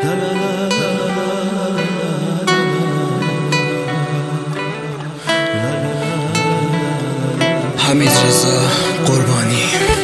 حمیدرضا قربانی.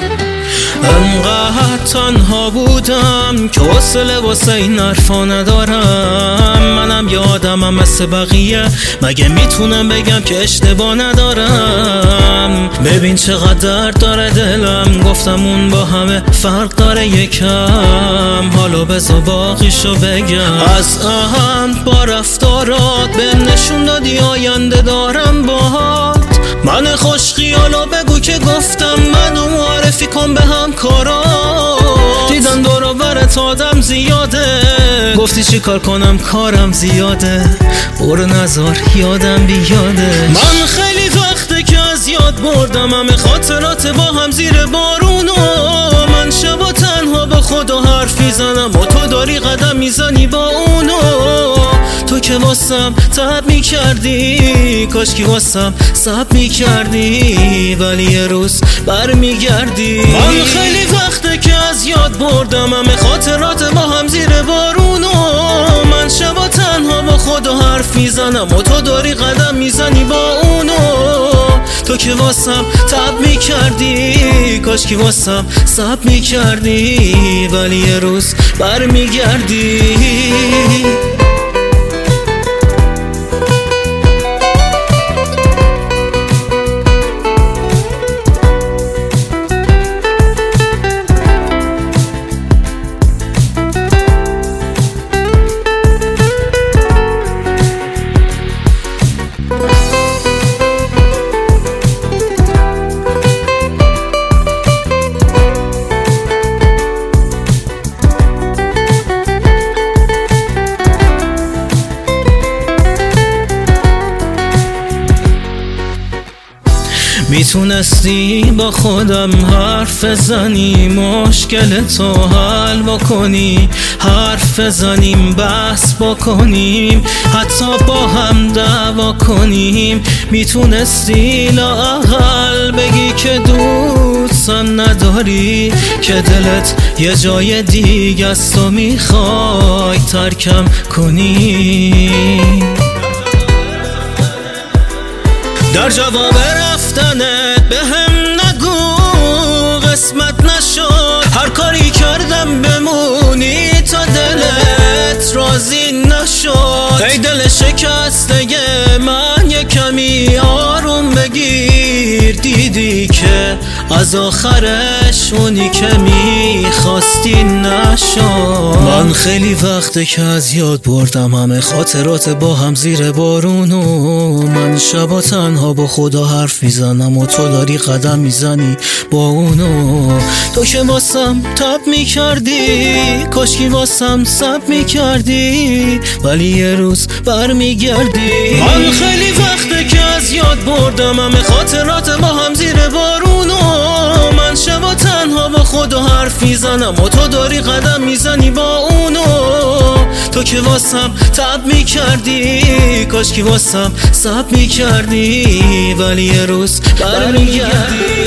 انقدر تنها بودم که حوصله واسه این حرفا ندارم. منم یادمم مثل بقیه، مگه میتونم بگم که اشتباه ندارم؟ ببین چقدر درد داره دلم، گفتم اون با همه فرق داره یکم. حالا بذار باقیشو بگم. از اهم با رفتارات بهم نشون دادی آینده دارم باهات. من خوش خیالا بگو که گفتم منو معرفی کن به همکارات. دیدم دور و برت آدم زیاده، گفتی چی کار کنم کارم زیاده. برو نذار یادم بیاده. من خیلی وقته که از یاد بردم همه خاطرات با هم زیر بارونو. من شبا تنها با خدا حرف میزنم و تو داری قدم میزنی با اونو. تو که واسم تب میکردی، کاش که واسم صبر میکردی، ولی یه روز برمیگردی. من خیلی وقته که از یاد بردم همه خاطرات با هم زیر بارونو. من شبا تنها با خدا حرف میزنم و تو داری قدم میزنی با اونو. تو که واسم تب میکردی، کاش که واسم صبر میکردی، ولی یه روز برمیگردی. میتونستی با خودم حرف بزنی، مشکل تو حل بکنی، حرف بزنیم بحث بکنیم، حتی با هم دعوا کنیم. میتونستی لااقل بگی که دوستم نداری، که دلت یه جای دیگه است و میخوای ترکم کنی. در جواب رفتنت به هم نگو قسمت نشد، هر کاری کردم بمونی تا دلت راضی نشد. ای دل شکسته من یه کمی آروم بگیر، دیدی که از آخرش اونی که میخواستی نشد. من خیلی وقته که از یاد بردم همه خاطرات با هم زیر بارونو. من شبا تنها با خدا حرف میزنم و تو داری قدم میزنی با اونو. تو که واسم تب میکردی، کاش که واسم صبر میکردی، ولی یه روز برمیگردی. من خیلی وقته که از یاد بردم همه خاطرات با هم زیر بارونو. من شبا تنها با خدا حرف میزنم و تو داری قدم میزنی با اونو. تو که واسم تب میکردی، کاش که واسم صبر میکردی، ولی یه روز برمیگردی.